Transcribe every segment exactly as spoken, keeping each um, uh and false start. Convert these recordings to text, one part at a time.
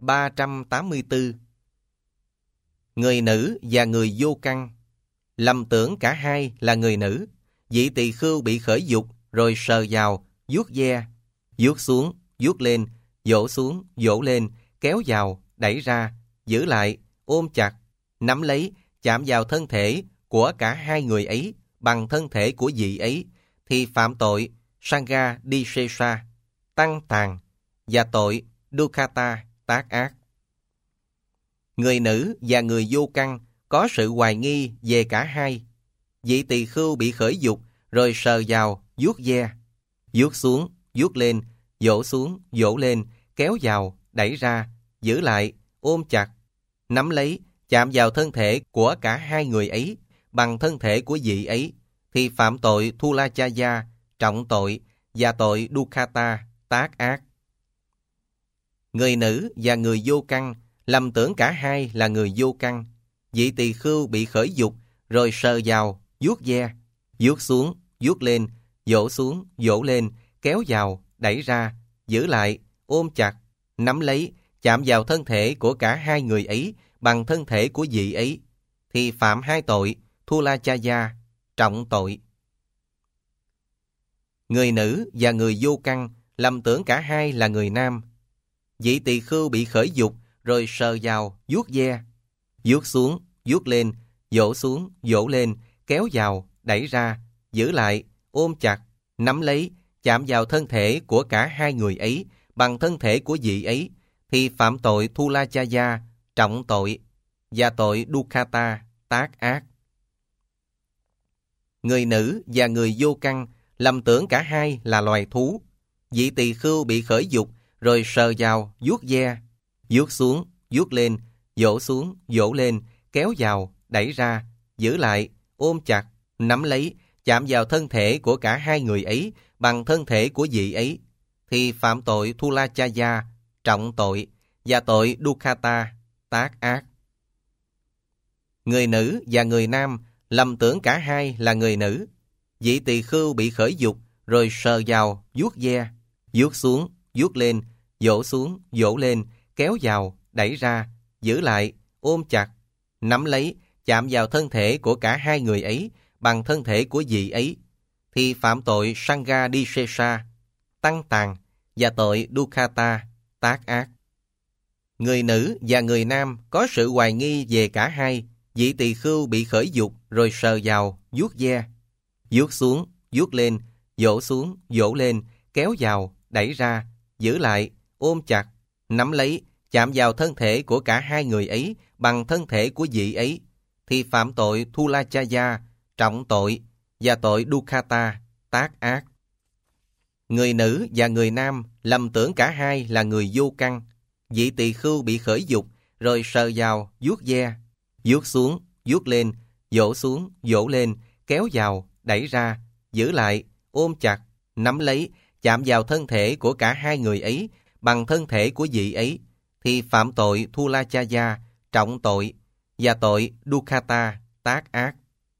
ba trăm tám mươi tư. Người nữ và người vô căn, lầm tưởng cả hai là người nữ. Vị tỳ khưu bị khởi dục, rồi sờ vào, vuốt ve, vuốt xuống, vuốt lên, vỗ xuống, vỗ lên, kéo vào, đẩy ra, giữ lại, ôm chặt, nắm lấy, chạm vào thân thể của cả hai người ấy bằng thân thể của vị ấy, thì phạm tội Sangha Disesa, tăng tàn, và tội Dukkata, tác ác. Người nữ và người vô căn có sự hoài nghi về cả hai. Vị tỳ khưu bị khởi dục, rồi sờ vào, vuốt ve, vuốt xuống, vuốt lên, vỗ xuống, vỗ lên, kéo vào, đẩy ra, giữ lại, ôm chặt, nắm lấy, chạm vào thân thể của cả hai người ấy bằng thân thể của vị ấy, thì phạm tội Thulachaya, trọng tội, và tội Dukkata, tác ác. Người nữ và người vô căn lầm tưởng cả hai là người vô căn. Vị tỳ khưu bị khởi dục, rồi sờ vào, vuốt ve, vuốt xuống, vuốt lên, vỗ xuống, vỗ lên, kéo vào, đẩy ra, giữ lại, ôm chặt, nắm lấy, chạm vào thân thể của cả hai người ấy bằng thân thể của vị ấy, thì phạm hai tội Thulachaya, trọng tội. Người nữ và người vô căn lầm tưởng cả hai là người nam. Vị tỳ khưu bị khởi dục, rồi sờ vào, vuốt ve, vuốt xuống, vuốt lên, vỗ xuống, vỗ lên, kéo vào, đẩy ra, giữ lại, ôm chặt, nắm lấy, chạm vào thân thể của cả hai người ấy bằng thân thể của vị ấy, thì phạm tội Thulachaya, trọng tội, và tội Dukkata, tác ác. Người nữ và người vô căn lầm tưởng cả hai là loài thú. Vị tỳ khưu bị khởi dục, rồi sờ vào, vuốt ve, vuốt xuống, vuốt lên, vỗ xuống, vỗ lên, kéo vào, đẩy ra, giữ lại, ôm chặt, nắm lấy, chạm vào thân thể của cả hai người ấy bằng thân thể của vị ấy, thì phạm tội Thulachaya, trọng tội, và tội Dukkata, tác ác. Người nữ và người nam lầm tưởng cả hai là người nữ. Vị tỳ khưu bị khởi dục, rồi sờ vào, vuốt ve, vuốt xuống, vuốt lên, vỗ xuống, vỗ lên, kéo vào, đẩy ra, giữ lại, ôm chặt, nắm lấy, chạm vào thân thể của cả hai người ấy bằng thân thể của vị ấy, thì phạm tội Sangha Disesa, tăng tàn, và tội Dukkata, tác ác. Người nữ và người nam có sự hoài nghi về cả hai. Vị tỳ khưu bị khởi dục, rồi sờ vào, vuốt ve, vuốt xuống, vuốt lên, vỗ xuống, vỗ lên, kéo vào, đẩy ra, giữ lại, ôm chặt, nắm lấy, chạm vào thân thể của cả hai người ấy bằng thân thể của vị ấy, thì phạm tội Thulachaya, trọng tội, và tội Dukkata, tác ác. Người nữ và người nam lầm tưởng cả hai là người vô căn. Vị tỳ khưu bị khởi dục, rồi sờ vào, vuốt ve, vuốt xuống, vuốt lên, vỗ xuống, vỗ lên, kéo vào, đẩy ra, giữ lại, ôm chặt, nắm lấy, chạm vào thân thể của cả hai người ấy bằng thân thể của vị ấy, thì phạm tội Thulachaya, trọng tội, và tội Dukkata, tác ác.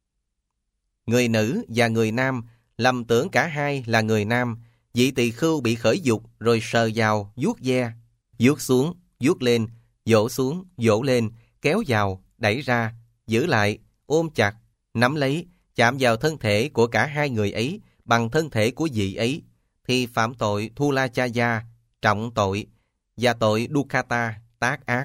Người nữ và người nam lầm tưởng cả hai là người nam. Vị tỳ khưu bị khởi dục, rồi sờ vào, vuốt ve, vuốt xuống, vuốt lên, vỗ xuống, vỗ lên, kéo vào, đẩy ra, giữ lại, ôm chặt, nắm lấy, chạm vào thân thể của cả hai người ấy bằng thân thể của vị ấy, thì phạm tội Thulachaya, trọng tội, và tội Dukkata, tác ác.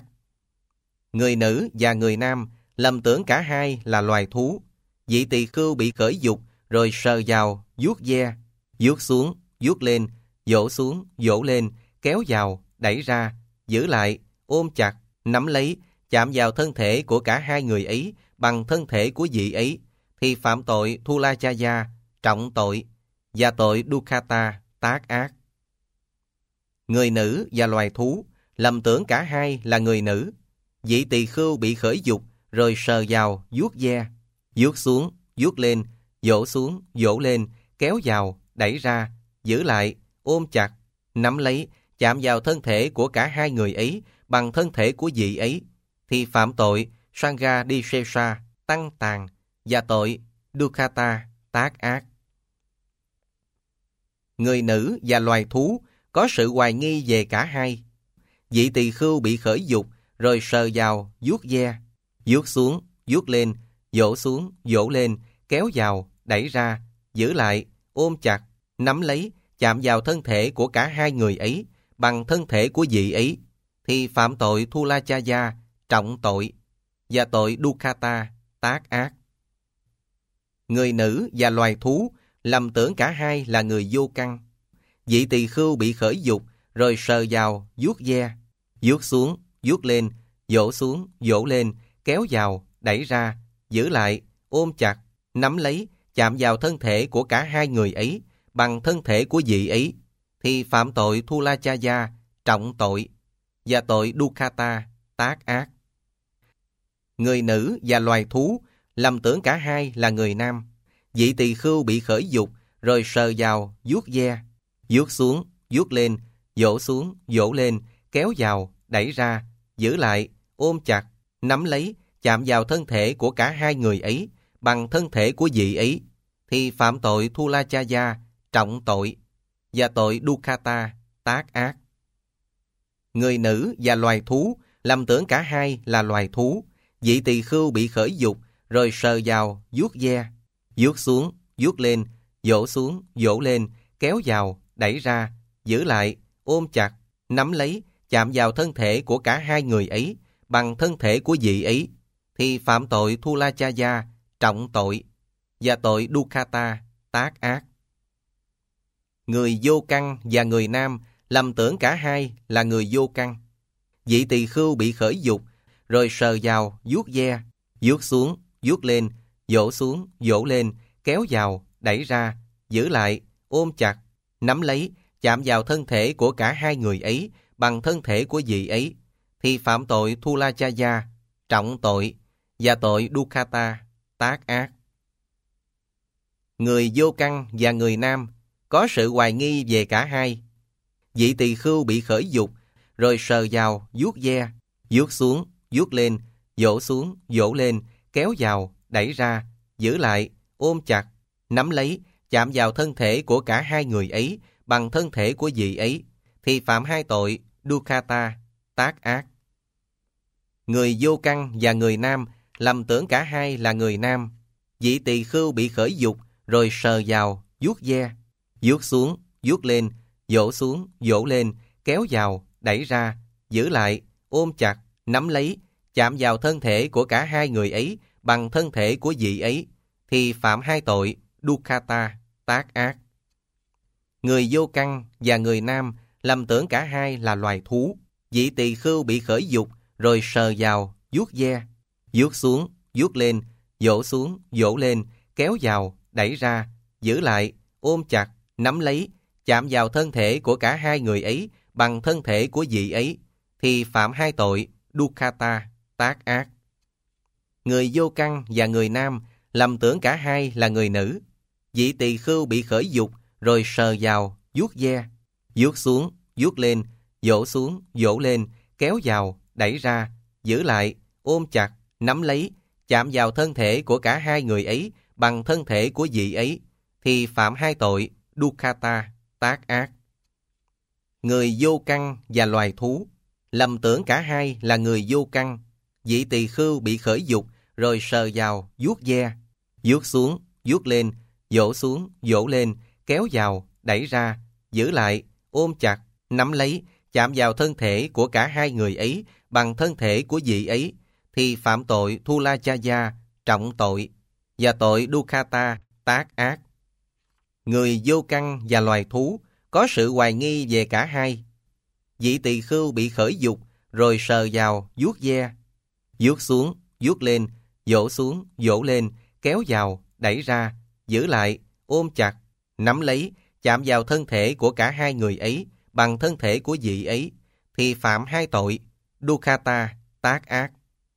Người nữ và người nam lầm tưởng cả hai là loài thú. Vị tỳ khưu bị khởi dục, rồi sờ vào, vuốt ve, vuốt xuống, vuốt lên, vỗ xuống, vỗ lên, kéo vào, đẩy ra, giữ lại, ôm chặt, nắm lấy, chạm vào thân thể của cả hai người ấy bằng thân thể của vị ấy, thì phạm tội Thulachaya, trọng tội, và tội Dukkata, tác ác. Người nữ và loài thú lầm tưởng cả hai là người nữ. Vị tỳ khưu bị khởi dục, rồi sờ vào, vuốt ve, vuốt xuống, vuốt lên, vỗ xuống, vỗ lên, kéo vào, đẩy ra, giữ lại, ôm chặt, nắm lấy, chạm vào thân thể của cả hai người ấy bằng thân thể của vị ấy, thì phạm tội Sangha Disesa, tăng tàn, và tội Dukkata, tác ác. Người nữ và loài thú có sự hoài nghi về cả hai. Vị tỳ khưu bị khởi dục, rồi sờ vào, vuốt ve, vuốt xuống, vuốt lên, vỗ xuống, vỗ lên, kéo vào, đẩy ra, giữ lại, ôm chặt, nắm lấy, chạm vào thân thể của cả hai người ấy bằng thân thể của vị ấy, thì phạm tội Thulachaya, trọng tội, và tội Dukkhata, tác ác. Người nữ và loài thú lầm tưởng cả hai là người vô căn. Vị tỳ khưu bị khởi dục, rồi sờ vào, vuốt ve, vuốt xuống, vuốt lên, vỗ xuống, vỗ lên, kéo vào, đẩy ra, giữ lại, ôm chặt, nắm lấy, chạm vào thân thể của cả hai người ấy bằng thân thể của vị ấy, thì phạm tội Thulachaya, trọng tội, và tội Dukkhata, tác ác. Người nữ và loài thú lầm tưởng cả hai là người nam. Vị tỳ khưu bị khởi dục, rồi sờ vào, vuốt ve, vuốt xuống, vuốt lên, vỗ xuống, vỗ lên, kéo vào, đẩy ra, giữ lại, ôm chặt, nắm lấy, chạm vào thân thể của cả hai người ấy bằng thân thể của vị ấy, thì phạm tội Thulachaya, trọng tội, và tội Dukkhata, tác ác. Người nữ và loài thú lầm tưởng cả hai là loài thú. Vị tỳ khưu bị khởi dục, rồi sờ vào, vuốt ve, vuốt xuống, vuốt lên, vỗ xuống, vỗ lên, kéo vào, đẩy ra, giữ lại, ôm chặt, nắm lấy, chạm vào thân thể của cả hai người ấy bằng thân thể của vị ấy, thì phạm tội Thulachaya, trọng tội, và tội Dukkhata, tác ác. Người vô căn và người nam lầm tưởng cả hai là người vô căn. Vị tỳ khưu bị khởi dục, rồi sờ vào, vuốt ve, vuốt xuống, vuốt lên, vỗ xuống, vỗ lên, kéo vào, đẩy ra, giữ lại, ôm chặt, nắm lấy, chạm vào thân thể của cả hai người ấy bằng thân thể của vị ấy, thì phạm tội Thulachaya, trọng tội, và tội Dukkhata, tác ác. Người vô căn và người nam có sự hoài nghi về cả hai. Vị tỳ khưu bị khởi dục, rồi sờ vào, vuốt ve, vuốt xuống, vuốt lên, vỗ xuống, vỗ lên, kéo vào, đẩy ra, giữ lại, ôm chặt, nắm lấy, chạm vào thân thể của cả hai người ấy bằng thân thể của vị ấy, thì phạm hai tội Dukkhata, tác ác. Người vô căn và người nam lầm tưởng cả hai là người nam. Vị tỳ khưu bị khởi dục, rồi sờ vào, vuốt ve, vuốt xuống, vuốt lên, vỗ xuống, vỗ lên, kéo vào, đẩy ra, giữ lại, ôm chặt, nắm lấy, chạm vào thân thể của cả hai người ấy bằng thân thể của vị ấy, thì phạm hai tội Dukkhata, tác ác. Người vô căn và người nam lầm tưởng cả hai là loài thú. Vị tỳ khưu bị khởi dục, rồi sờ vào, vuốt ve, vuốt xuống, vuốt lên, vỗ xuống, vỗ lên, kéo vào, đẩy ra, giữ lại, ôm chặt, nắm lấy, chạm vào thân thể của cả hai người ấy bằng thân thể của vị ấy, thì phạm hai tội Dukkhata, tác ác. Người vô căn và người nam lầm tưởng cả hai là người nữ. Vị tỳ khưu bị khởi dục, rồi sờ vào, vuốt ve, vuốt xuống, vuốt lên, vỗ xuống, vỗ lên, kéo vào, đẩy ra, giữ lại, ôm chặt, nắm lấy, chạm vào thân thể của cả hai người ấy bằng thân thể của vị ấy, thì phạm hai tội Dukkhata, tác ác. Người vô căn và loài thú lầm tưởng cả hai là người vô căn. Vị tỳ khưu bị khởi dục, rồi sờ vào, vuốt ve, vuốt xuống, vuốt lên, vỗ xuống, vỗ lên, kéo vào, đẩy ra, giữ lại, ôm chặt, nắm lấy, chạm vào thân thể của cả hai người ấy bằng thân thể của vị ấy, thì phạm tội Thulachaya, trọng tội, và tội Dukkhata, tác ác. Người vô căn và loài thú có sự hoài nghi về cả hai. Vị tỳ khưu bị khởi dục, rồi sờ vào, vuốt ve, vuốt xuống, vuốt lên, vỗ xuống, vỗ lên, kéo vào, đẩy ra, giữ lại, ôm chặt, nắm lấy, chạm vào thân thể của cả hai người ấy bằng thân thể của vị ấy, thì phạm hai tội Dukkhata, tác ác.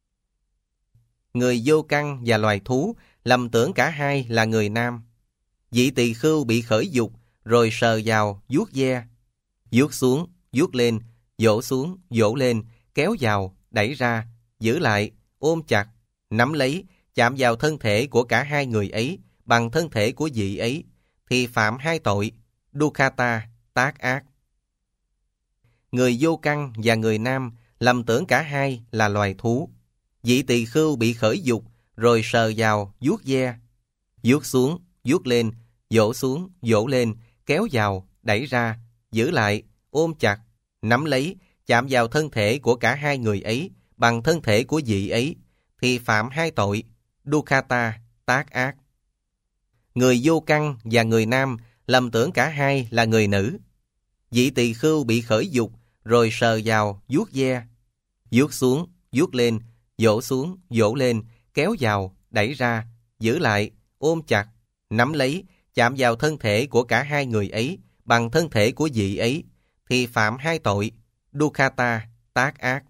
Người vô căn và loài thú lầm tưởng cả hai là người nam. Vị tỳ khưu bị khởi dục, rồi sờ vào, vuốt ve, vuốt xuống, vuốt lên, vỗ xuống, vỗ lên, kéo vào, đẩy ra, giữ lại, ôm chặt, nắm lấy, chạm vào thân thể của cả hai người ấy bằng thân thể của vị ấy, thì phạm hai tội Dukkhata, tác ác. Người vô căn và người nam lầm tưởng cả hai là loài thú. Vị tỳ khưu bị khởi dục, rồi sờ vào, vuốt ve, vuốt xuống, vuốt lên, vỗ xuống, vỗ lên, kéo vào, đẩy ra, giữ lại, ôm chặt, nắm lấy, chạm vào thân thể của cả hai người ấy bằng thân thể của vị ấy, thì phạm hai tội Dukkata, tác ác. Người vô căn và người nam lầm tưởng cả hai là người nữ. Vị tỳ khưu bị khởi dục, rồi sờ vào, vuốt ve, vuốt xuống, vuốt lên, vỗ xuống, vỗ lên, kéo vào, đẩy ra, giữ lại, ôm chặt, nắm lấy, chạm vào thân thể của cả hai người ấy bằng thân thể của vị ấy, thì phạm hai tội Dukkata, tác ác.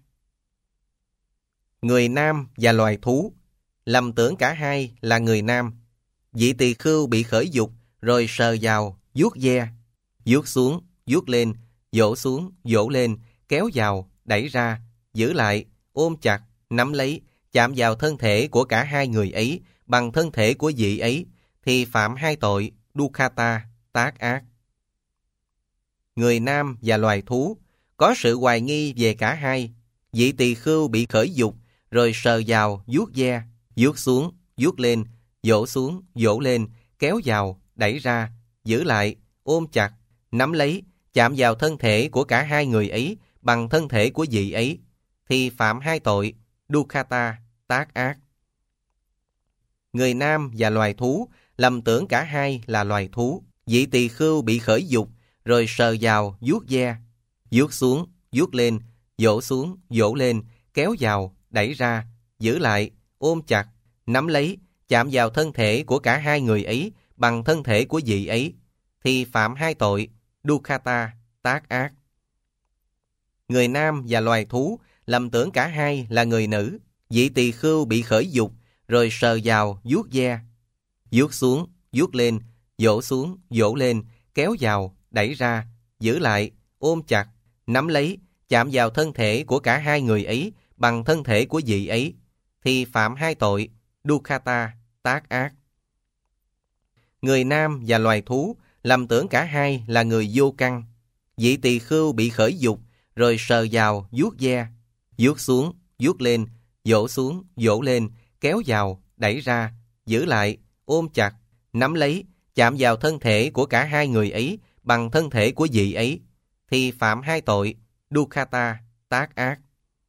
Người nam và loài thú lầm tưởng cả hai là người nam. Vị tỳ khưu bị khởi dục, rồi sờ vào, vuốt ve, vuốt xuống, vuốt lên, vỗ xuống, vỗ lên, kéo vào, đẩy ra, giữ lại, ôm chặt, nắm lấy, chạm vào thân thể của cả hai người ấy bằng thân thể của vị ấy, thì phạm hai tội Dukkata, tác ác. Người nam và loài thú có sự hoài nghi về cả hai. Vị tỳ khưu bị khởi dục, rồi sờ vào, vuốt ve, vuốt xuống, vuốt lên, vỗ xuống, vỗ lên, kéo vào, đẩy ra, giữ lại, ôm chặt, nắm lấy, chạm vào thân thể của cả hai người ấy bằng thân thể của vị ấy, thì phạm hai tội Dukkata, tác ác. Người nam và loài thú lầm tưởng cả hai là loài thú. Vị tỳ khưu bị khởi dục, rồi sờ vào, vuốt ve, vuốt xuống, vuốt lên, vỗ xuống, vỗ lên, kéo vào, đẩy ra, giữ lại, ôm chặt, nắm lấy, chạm vào thân thể của cả hai người ấy bằng thân thể của vị ấy, thì phạm hai tội Dukkata, tác ác. Người nam và loài thú lầm tưởng cả hai là người nữ. Vị tỳ khưu bị khởi dục, rồi sờ vào, vuốt ve, vuốt xuống, vuốt lên, vỗ xuống, vỗ lên, kéo vào, đẩy ra, giữ lại, ôm chặt, nắm lấy, chạm vào thân thể của cả hai người ấy bằng thân thể của vị ấy, thì phạm hai tội Dukkata, tác ác. Người nam và loài thú lầm tưởng cả hai là người vô căn. Vị tỳ khưu bị khởi dục, rồi sờ vào, vuốt ve, vuốt xuống, vuốt lên, vỗ xuống, vỗ lên, kéo vào, đẩy ra, giữ lại, ôm chặt, nắm lấy, chạm vào thân thể của cả hai người ấy bằng thân thể của vị ấy, thì phạm hai tội Dukkata, tác ác.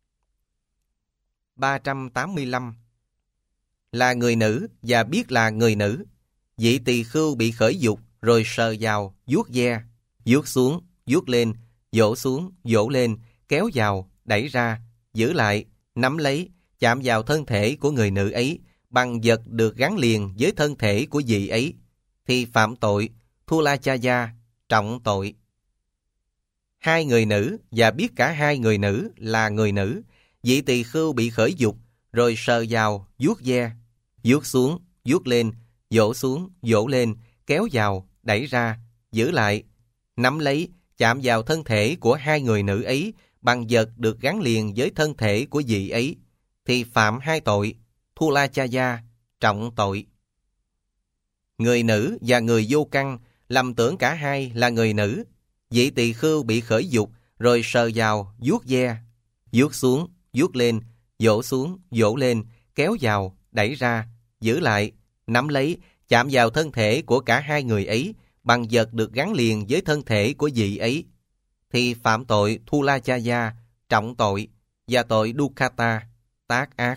ba trăm tám mươi lăm. Là người nữ và biết là người nữ. Vị tỳ khưu bị khởi dục, rồi sờ vào, vuốt ve, vuốt xuống, vuốt lên, vỗ xuống, vỗ lên, kéo vào, đẩy ra, giữ lại, nắm lấy, chạm vào thân thể của người nữ ấy bằng vật được gắn liền với thân thể của vị ấy, thì phạm tội Thulachaya, trọng tội. Hai người nữ và biết cả hai người nữ là người nữ. Vị tỳ khưu bị khởi dục, rồi sờ vào, vuốt ve, vuốt xuống, vuốt lên, vỗ xuống, vỗ lên, kéo vào, đẩy ra, giữ lại, nắm lấy, chạm vào thân thể của hai người nữ ấy bằng vật được gắn liền với thân thể của vị ấy, thì phạm hai tội Thulachaya, trọng tội. Người nữ và người vô căn lầm tưởng cả hai là người nữ. Vị tỳ khưu bị khởi dục, rồi sờ vào, vuốt ve, vuốt xuống, vuốt lên, vỗ xuống, vỗ lên, kéo vào, đẩy ra, giữ lại, nắm lấy, chạm vào thân thể của cả hai người ấy bằng vật được gắn liền với thân thể của vị ấy, thì phạm tội Thulachaya, trọng tội, và tội Dukkata, tác ác.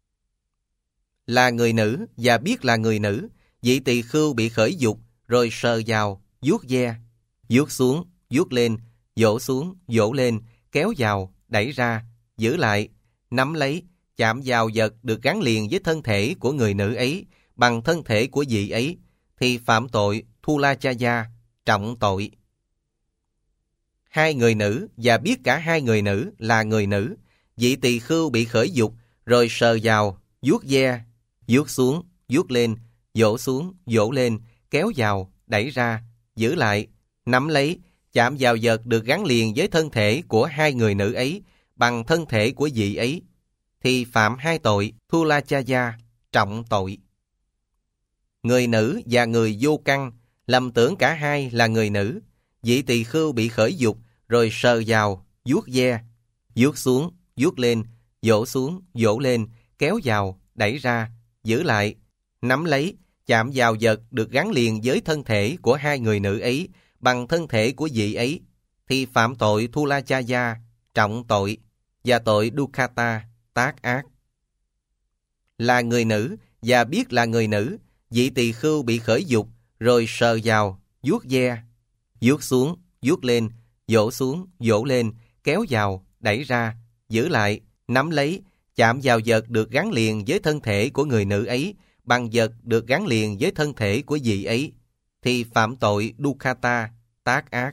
Là người nữ và biết là người nữ. Vị tỳ khưu bị khởi dục, rồi sờ vào, vuốt ve, vuốt xuống, vuốt lên, vỗ xuống, vỗ lên, kéo vào, đẩy ra, giữ lại, nắm lấy, chạm vào vật được gắn liền với thân thể của người nữ ấy bằng thân thể của vị ấy, thì phạm tội Thulachaya, trọng tội. Hai người nữ và biết cả hai người nữ là người nữ. Vị tỳ khưu bị khởi dục, rồi sờ vào, vuốt ve, vuốt xuống, vuốt lên, vỗ xuống, vỗ lên, kéo vào, đẩy ra, giữ lại, nắm lấy, chạm vào vật được gắn liền với thân thể của hai người nữ ấy bằng thân thể của vị ấy, thì phạm hai tội Thulachaya, trọng tội. Người nữ và người vô căn lầm tưởng cả hai là người nữ. Vị tỳ khưu bị khởi dục, rồi sờ vào, vuốt ve, vuốt xuống, vuốt lên, vỗ xuống, vỗ lên, kéo vào, đẩy ra, giữ lại, nắm lấy, chạm vào vật được gắn liền với thân thể của hai người nữ ấy bằng thân thể của vị ấy, thì phạm tội Thulachaya, trọng tội, và tội Dukkata, tác ác. Là người nữ và biết là người nữ, vị tỳ khưu bị khởi dục rồi sờ vào, vuốt ve, vuốt xuống, vuốt lên, vỗ xuống, vỗ lên, kéo vào, đẩy ra, giữ lại, nắm lấy, chạm vào vật được gắn liền với thân thể của người nữ ấy bằng vật được gắn liền với thân thể của vị ấy, thì phạm tội Dukkata, tác ác.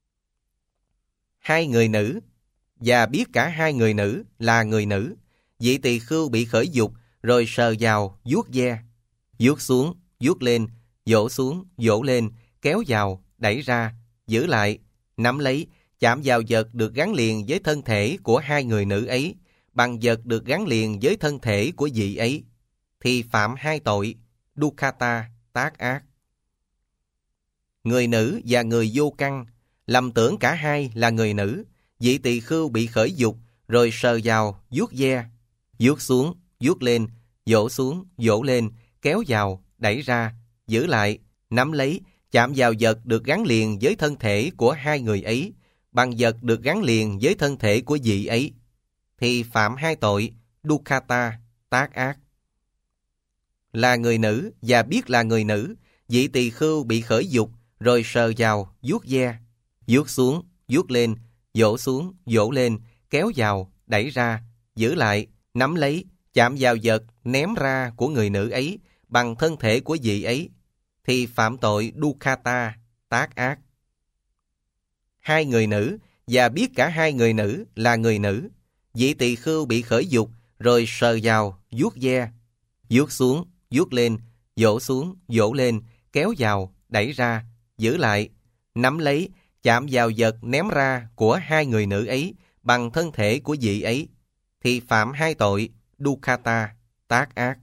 Hai người nữ và biết cả hai người nữ là người nữ, vị tỳ khưu bị khởi dục rồi sờ vào, vuốt ve, vuốt xuống, vuốt lên, vỗ xuống, vỗ lên, kéo vào, đẩy ra, giữ lại, nắm lấy, chạm vào vật được gắn liền với thân thể của hai người nữ ấy bằng vật được gắn liền với thân thể của vị ấy, thì phạm hai tội Dukkata, tác ác. Người nữ và người vô căn lầm tưởng cả hai là người nữ, vị tỳ khưu bị khởi dục rồi sờ vào, vuốt ve, vuốt xuống, vuốt lên, vỗ xuống, vỗ lên, kéo vào, đẩy ra, giữ lại, nắm lấy, chạm vào vật được gắn liền với thân thể của hai người ấy bằng vật được gắn liền với thân thể của vị ấy, thì phạm hai tội Dukkata, tác ác. Là người nữ và biết là người nữ, vị tỳ khưu bị khởi dục rồi sờ vào, vuốt ve, vuốt xuống, vuốt lên, vỗ xuống, vỗ lên, kéo vào, đẩy ra, giữ lại, nắm lấy, chạm vào vật ném ra của người nữ ấy bằng thân thể của vị ấy, thì phạm tội Dukkata, tác ác. Hai người nữ và biết cả hai người nữ là người nữ, vị tỳ khưu bị khởi dục rồi sờ vào, vuốt ve, vuốt xuống, vuốt lên, vỗ xuống, vỗ lên, kéo vào, đẩy ra, giữ lại, nắm lấy, chạm vào vật ném ra của hai người nữ ấy bằng thân thể của vị ấy, thì phạm hai tội Dukkata, tác ác.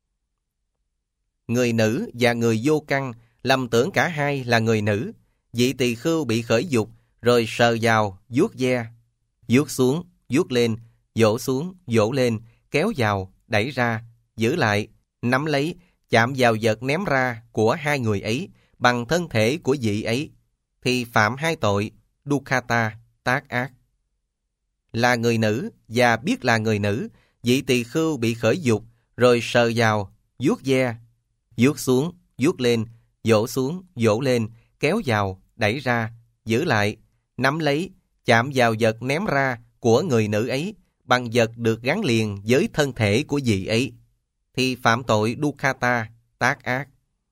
Người nữ và người vô căn lầm tưởng cả hai là người nữ, vị tỳ khưu bị khởi dục rồi sờ vào, vuốt ve, vuốt xuống, vuốt lên, vỗ xuống, vỗ lên, kéo vào, đẩy ra, giữ lại, nắm lấy, chạm vào vật ném ra của hai người ấy bằng thân thể của vị ấy, thì phạm hai tội Dukkata, tác ác. Là người nữ và biết là người nữ, vị tỳ khưu bị khởi dục rồi sờ vào, vuốt ve, vuốt xuống, vuốt lên, vỗ xuống, vỗ lên, kéo vào, đẩy ra, giữ lại, nắm lấy, chạm vào vật ném ra của người nữ ấy bằng vật được gắn liền với thân thể của vị ấy, thì phạm tội Dukkata, tác ác.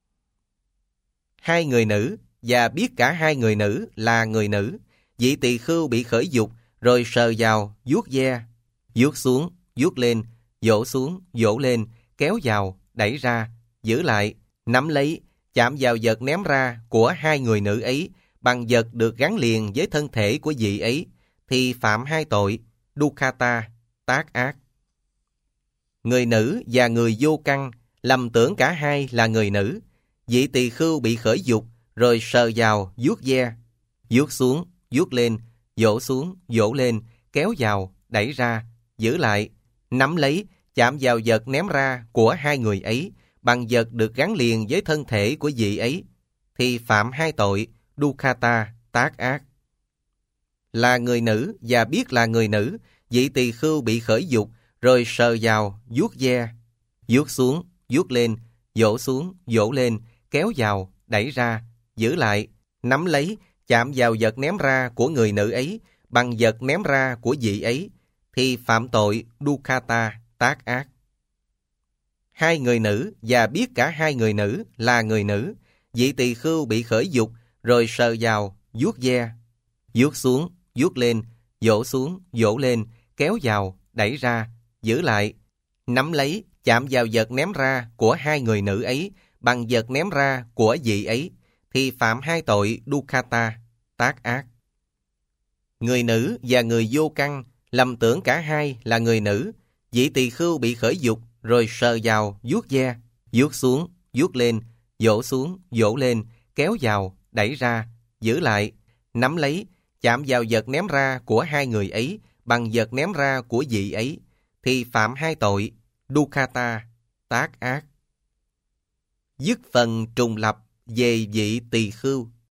Hai người nữ và biết cả hai người nữ là người nữ, vị tỳ khưu bị khởi dục rồi sờ vào, vuốt ve, vuốt xuống, vuốt lên, vỗ xuống, vỗ lên, kéo vào, đẩy ra, giữ lại, nắm lấy, chạm vào vật ném ra của hai người nữ ấy bằng vật được gắn liền với thân thể của vị ấy, thì phạm hai tội Dukkata, tác ác. Người nữ và người vô căn lầm tưởng cả hai là người nữ, vị tỳ khưu bị khởi dục rồi sờ vào, vuốt ve, vuốt xuống, vuốt lên, vỗ xuống, vỗ lên, kéo vào, đẩy ra, giữ lại, nắm lấy, chạm vào vật ném ra của hai người ấy bằng vật được gắn liền với thân thể của vị ấy, thì phạm hai tội Dukkata, tác ác. Là người nữ và biết là người nữ, vị tỳ khưu bị khởi dục rồi sờ vào, vuốt ve, vuốt xuống, vuốt lên, vỗ xuống, vỗ lên, kéo vào, đẩy ra, giữ lại, nắm lấy, chạm vào vật ném ra của người nữ ấy bằng vật ném ra của vị ấy, thì phạm tội Dukkata, tác ác. Hai người nữ và biết cả hai người nữ là người nữ, vị tỳ khưu bị khởi dục rồi sờ vào, vuốt ve, vuốt xuống, vuốt lên, vỗ xuống, vỗ lên, kéo vào, đẩy ra, giữ lại, nắm lấy, chạm vào vật ném ra của hai người nữ ấy bằng vật ném ra của vị ấy, thì phạm hai tội Dukkata, tác ác. Người nữ và người vô căn lầm tưởng cả hai là người nữ, vị tỳ khưu bị khởi dục rồi sờ vào, vuốt ve, vuốt xuống, vuốt lên, vỗ xuống, vỗ lên, kéo vào, đẩy ra, giữ lại, nắm lấy, chạm vào vật ném ra của hai người ấy bằng vật ném ra của vị ấy, thì phạm hai tội Dukkata, tác ác. Dứt phần trùng lập về vị tỳ khưu.